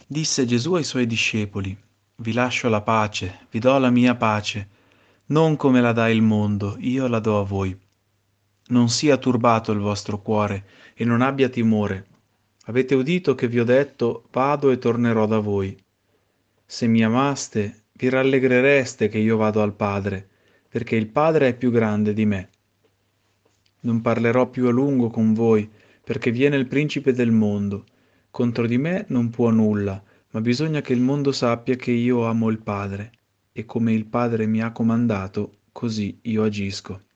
Disse Gesù ai suoi discepoli: Vi lascio la pace, vi do la mia pace, non come la dà il mondo, io la do a voi. Non sia turbato il vostro cuore e non abbia timore. Avete udito che vi ho detto, vado e tornerò da voi. Se mi amaste, vi rallegrereste che io vado al Padre, perché il Padre è più grande di me. Non parlerò più a lungo con voi, perché viene il principe del mondo. Contro di me non può nulla, ma bisogna che il mondo sappia che io amo il Padre, e come il Padre mi ha comandato, così io agisco.